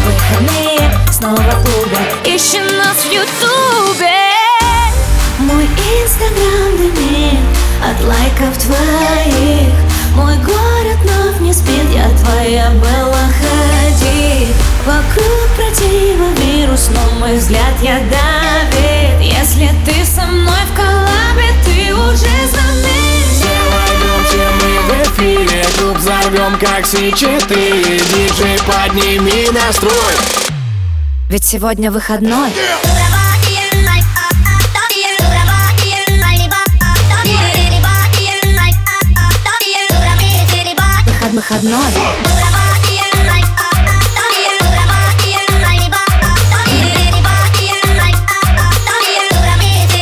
Выходные снова в клубе, ищи нас в ютубе. Мой инстаграм дымит от лайков твоих. Мой город вновь не спит, я твоя Белла Хадид. Вокруг противовирус, но мой взгляд ядовит. Если ты со мной в коллабе, ты уже знаменит. Все мы в эфире, клуб взорвем как С4. Диджей, подними настрой, ведь сегодня выходной. Выходной.